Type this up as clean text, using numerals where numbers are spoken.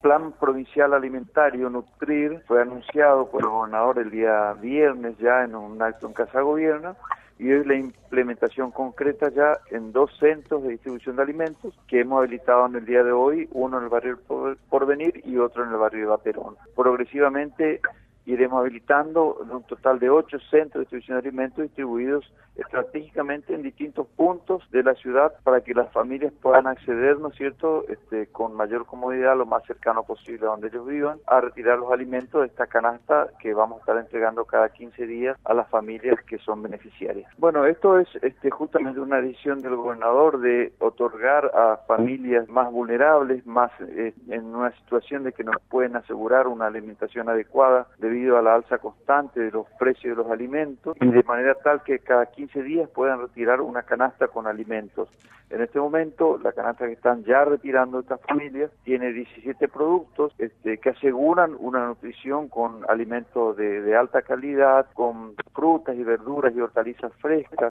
Plan Provincial Alimentario Nutrir fue anunciado por el gobernador el día viernes ya en un acto en Casa Gobierno, y es la implementación concreta ya en 2 centros de distribución de alimentos que hemos habilitado en el día de hoy, uno en el barrio Porvenir y otro en el barrio de Vaperón. Progresivamente iremos habilitando un total de 8 centros de distribución de alimentos distribuidos estratégicamente en distintos puntos de la ciudad para que las familias puedan acceder, ¿no es cierto?, con mayor comodidad, lo más cercano posible a donde ellos vivan, a retirar los alimentos de esta canasta que vamos a estar entregando cada 15 días a las familias que son beneficiarias. Bueno, esto es justamente una decisión del gobernador de otorgar a familias más vulnerables, más en una situación de que no pueden asegurar una alimentación adecuada debido a la alza constante de los precios de los alimentos, y de manera tal que cada 15 días puedan retirar una canasta con alimentos. En este momento, la canasta que están ya retirando estas familias tiene 17 productos que aseguran una nutrición con alimentos de alta calidad, con frutas y verduras y hortalizas frescas,